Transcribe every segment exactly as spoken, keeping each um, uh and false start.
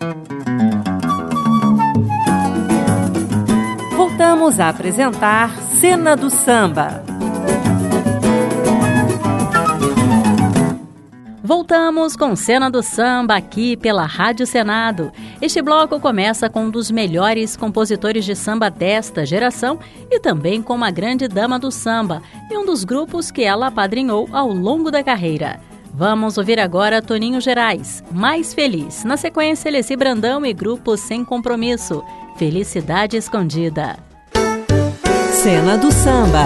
Voltamos a apresentar Cena do Samba. Voltamos com Cena do Samba aqui pela Rádio Senado. Este bloco começa com um dos melhores compositores de samba desta geração e também com uma grande dama do samba e um dos grupos que ela apadrinhou ao longo da carreira. Vamos ouvir agora Toninho Gerais, Mais Feliz. Na sequência, Leci Brandão e Grupo Sem Compromisso, Felicidade Escondida. Cena do Samba.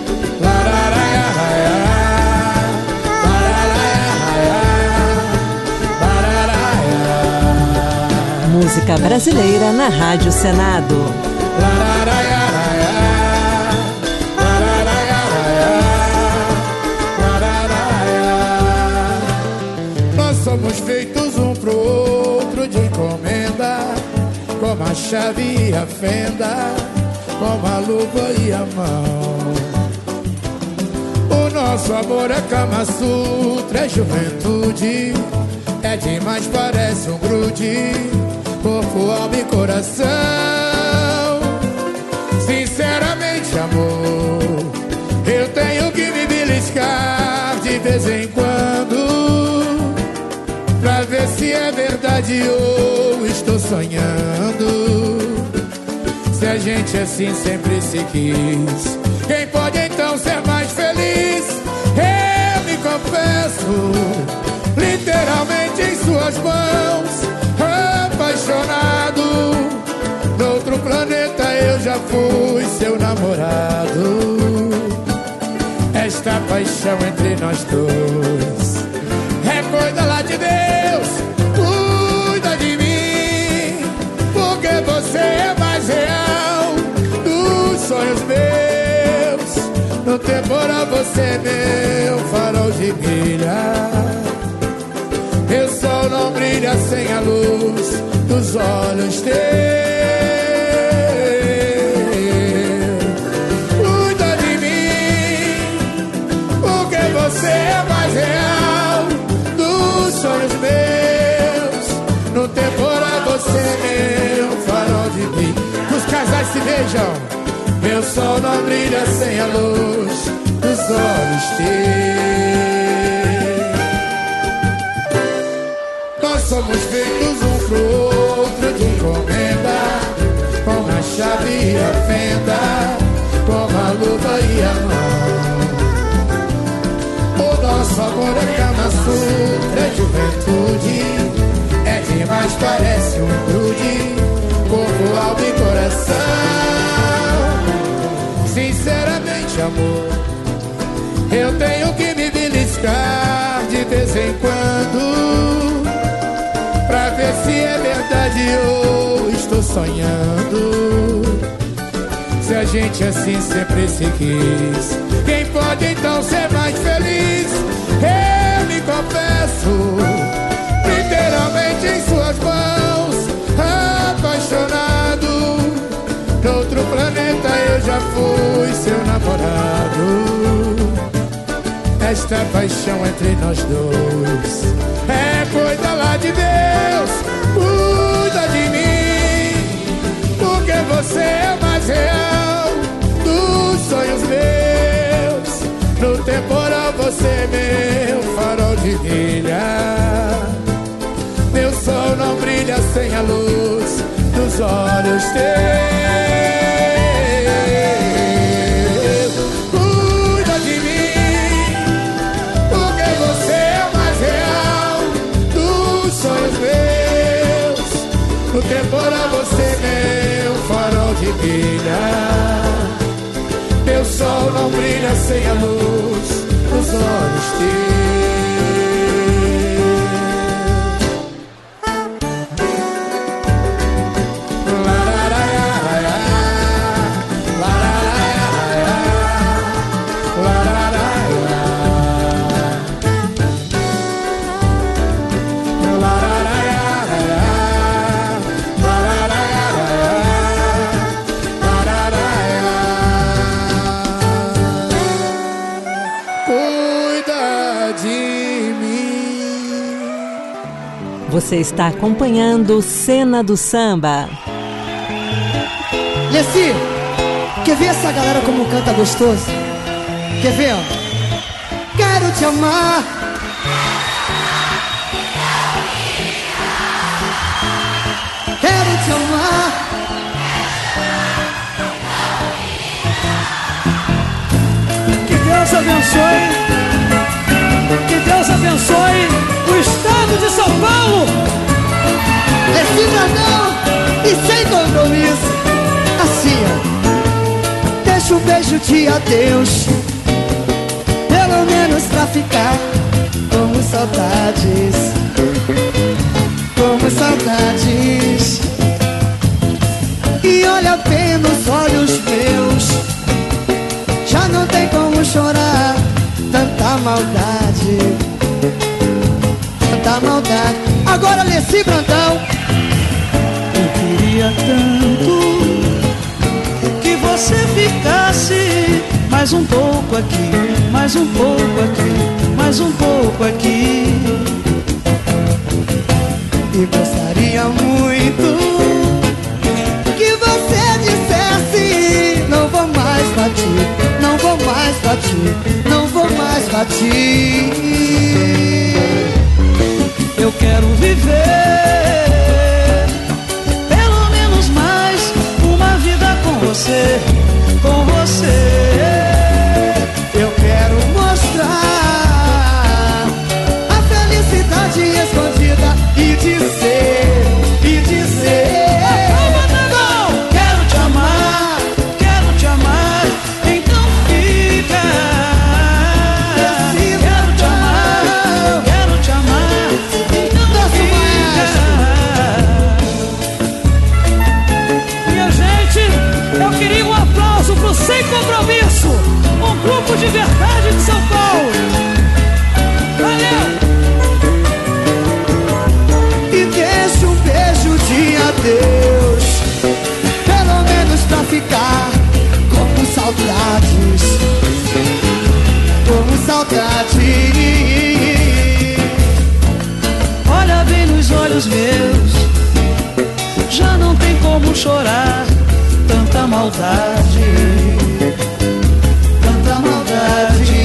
Música brasileira na Rádio Senado. Nós somos feitos um pro outro de encomenda, como a chave e a fenda, como a luva e a mão. O nosso amor é Kama Sutra, é juventude, é demais, parece um grude, corpo, alma e coração. Sinceramente, amor, eu tenho que me beliscar de vez em quando, pra ver se é verdade ou estou sonhando. Se a gente assim sempre se quis, quem pode então ser mais feliz? Eu me confesso, literalmente em suas mãos, apaixonado. Noutro planeta eu já fui seu namorado. Esta paixão entre nós dois é coisa lá de Deus. Cuida de mim, porque você é mais real dos sonhos meus. No temporal você é meu farol de milha. Meu sol não brilha sem a luz dos olhos teus. Cuida de mim, porque você é mais real dos sonhos meus. No temporal você é meu farol de mim. Os casais se beijam. Meu sol não brilha sem a luz dos olhos teus. Nós somos feitos um pro outro de encomenda, como a chave e a fenda, como a luva e a mão. O nosso amor é Kama Sutra, é juventude, é demais, parece um grude, corpo, alma e coração. Sinceramente, amor, eu tenho que me beliscar de vez em quando, pra ver se é verdade ou estou sonhando. Se a gente assim sempre se quis, quem pode então ser mais feliz? Eu me confesso, literalmente em suas mãos, apaixonado. Noutro planeta eu já fui seu namorado. Esta paixão entre nós dois é coisa lá de Deus. Cuida de mim, porque você é mais real dos sonhos meus. No temporal você é meu farol de milha. Meu sol não brilha sem a luz dos olhos teus. Cuida de mim, porque você é mais real dos sonhos meus. No temporal você é meu farol de milha. Meu sol não brilha sem a luz dos olhos teus. Você está acompanhando Cena do Samba. Leci, quer ver essa galera como canta gostoso? Quer ver, ó? Quero te amar. Quero te amar. Que Deus abençoe. Que Deus abençoe o estado de São Paulo. Leci Brandão e sem compromisso. Assim, ó. Deixa um beijo de adeus, pelo menos pra ficar como saudades, como saudades. E olha bem nos olhos meus, já não tem como chorar. Tanta maldade, tanta maldade. Agora Leci Brandão. Eu queria tanto que você ficasse mais um pouco aqui, mais um pouco aqui, mais um pouco aqui. E gostaria muito que você dissesse: não vou mais bater, não vou mais bater, não vou mais bater. Eu quero viver pelo menos mais uma vida com você, com você. Eu quero mostrar a felicidade escondida e dizer, e dizer: quero te amar, quero te amar, então fica. Quero te amar, quero te amar, então fica. Minha gente, eu queria um aplauso pro Sem Compromisso, um grupo de verdade de São Paulo. Valeu! E deixa um beijo de adeus, pelo menos pra ficar como saudades, como saudades. Olha bem nos olhos meus, já não tem como chorar. Tanta maldade, tanta maldade.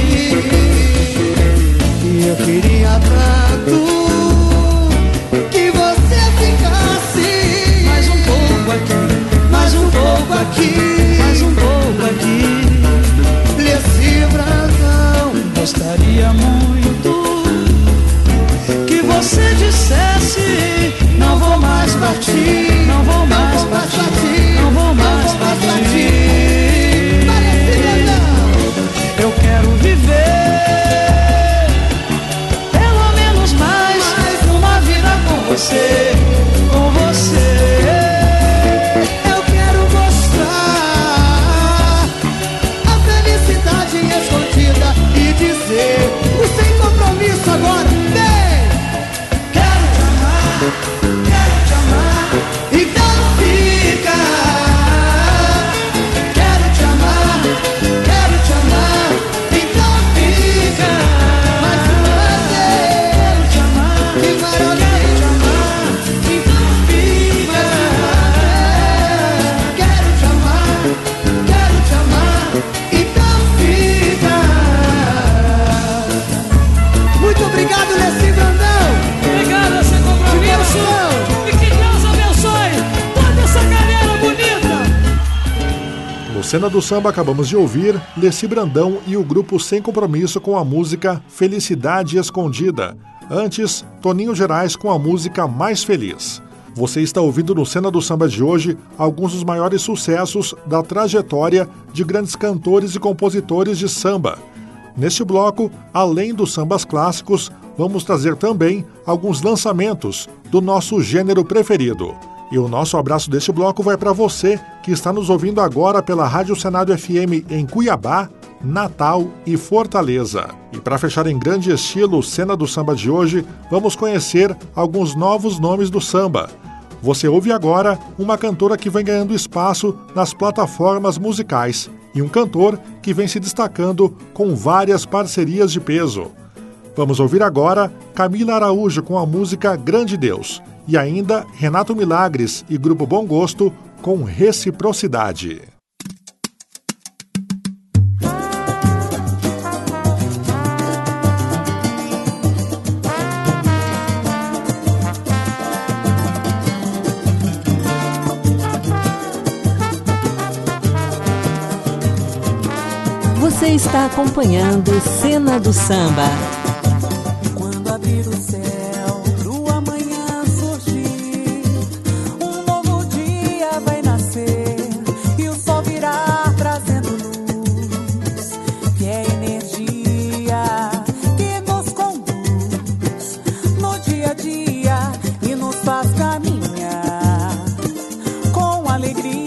E eu queria tanto que você ficasse mais um pouco aqui, mais um pouco aqui, mais um pouco aqui. Leci Brandão, gostaria muito que você dissesse: não vou mais partir, não vou mais partir, não vou mais partir. Eu quero viver pelo menos mais uma vida com você, com você. Eu quero mostrar a felicidade escondida e dizer: o sem compromisso agora. Vem! Quero te amar, quero te amar, então fica. Quero te amar, quero te amar, então fica. Mais uma vez. Quero te amar, que maravilha. Quero te amar, então fica. Quero te amar, quero te amar, então fica. Muito obrigado, Leci Brandão. Obrigado, Sem Compromisso. E que Deus abençoe toda essa galera bonita. No Cena do Samba acabamos de ouvir Leci Brandão e o grupo Sem Compromisso com a música Felicidade Escondida. Antes, Toninho Gerais com a música Mais Feliz. Você está ouvindo no Cena do Samba de hoje alguns dos maiores sucessos da trajetória de grandes cantores e compositores de samba. Neste bloco, além dos sambas clássicos, vamos trazer também alguns lançamentos do nosso gênero preferido. E o nosso abraço deste bloco vai para você que está nos ouvindo agora pela Rádio Senado F M em Cuiabá, Natal e Fortaleza. E para fechar em grande estilo o Cena do Samba de hoje, vamos conhecer alguns novos nomes do samba. Você ouve agora uma cantora que vem ganhando espaço nas plataformas musicais e um cantor que vem se destacando com várias parcerias de peso. Vamos ouvir agora Camila Araújo com a música Grande Deus e ainda Renato Milagres e Grupo Bom Gosto com Reciprocidade. Você está acompanhando Cena do Samba. Quando abrir o céu pro amanhã surgir, um novo dia vai nascer e o sol virá trazendo luz, que é energia que nos conduz no dia a dia e nos faz caminhar com alegria.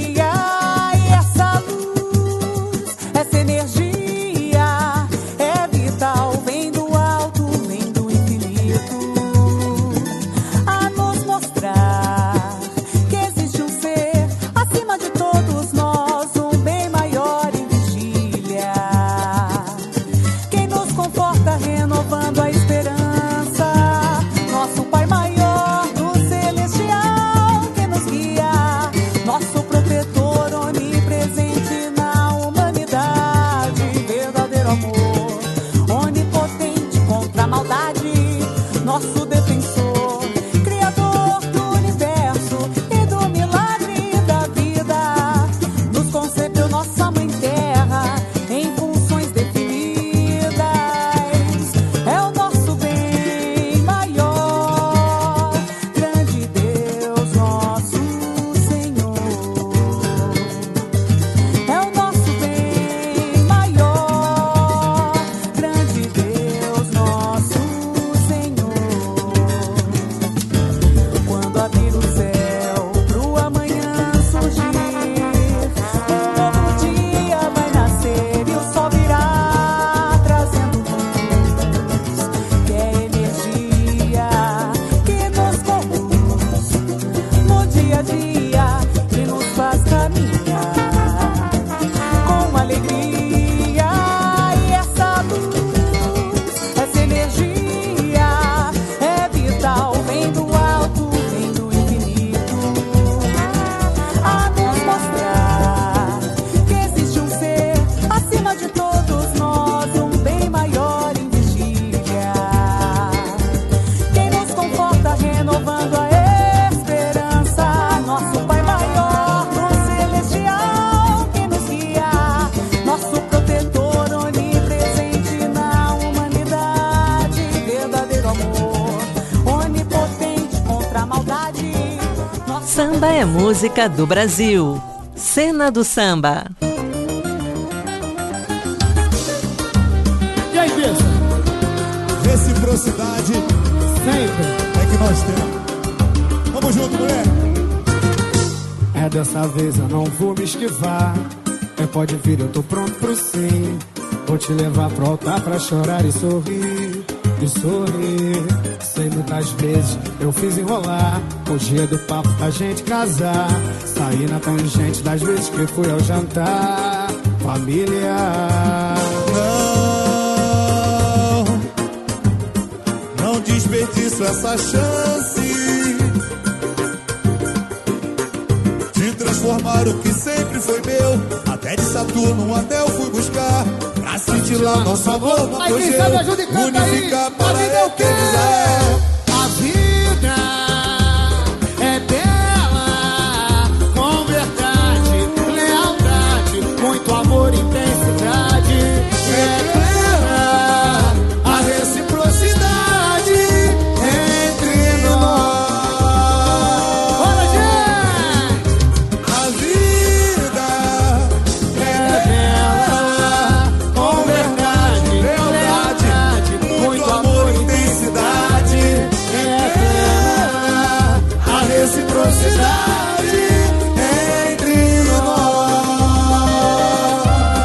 Samba é música do Brasil. Cena do Samba. E aí, pensa? Reciprocidade sempre é que nós temos. Vamos junto, mulher. É dessa vez eu não vou me esquivar. É, pode vir, eu tô pronto pro sim. Vou te levar pro altar pra chorar e sorrir. E sorrir. Sei muitas vezes eu fiz enrolar o dia do papo da gente casar. Saí na tangente das vezes que fui ao jantar. Família. Não, não desperdiço essa chance de transformar o que sempre foi meu. Até de Saturno um anel fui buscar pra sentir lá nosso amor no apogeu. Unificar para eu que quiser. A vida é bela, com verdade, lealdade, muito amor e intensidade. É plena a reciprocidade entre nós. Bora, gente! A vida é bela, com verdade, lealdade, muito amor e intensidade. é plena A reciprocidade entre nós.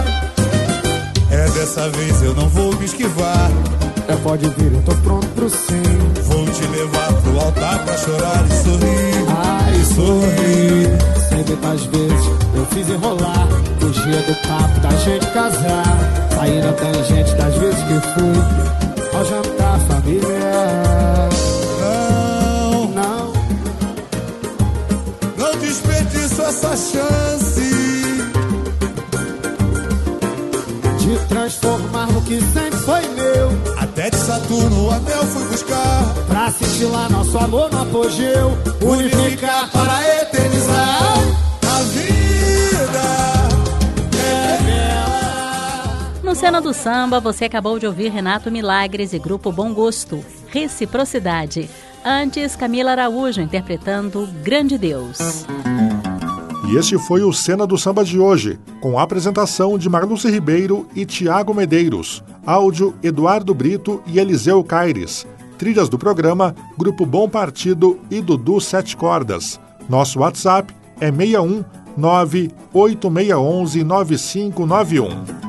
É dessa vez eu não vou me esquivar. É, pode vir, eu tô pronto pro sim. Vou te levar pro altar pra chorar e sorrir. Ai, sorrir. Sei muitas vezes eu fiz enrolar o dia do papo da gente casar. Saí na tangente das vezes que fui ao família. Não, Não, não desperdiço essa chance de transformar no que sempre foi meu, até de Saturno o anel fui buscar, pra sentir lá nosso amor no apogeu, unificar para eternizar. a vida é bela. No Cena do Samba, você acabou de ouvir Renato Milagres e Grupo Bom Gosto, Reciprocidade. Antes, Camila Araújo interpretando Grande Deus. E este foi o Cena do Samba de hoje, com a apresentação de Marluce Ribeiro e Tiago Medeiros. Áudio, Eduardo Brito e Eliseu Caires. Trilhas do programa, Grupo Bom Partido e Dudu Sete Cordas. Nosso WhatsApp é seis um nove oito seis um um nove cinco nove um.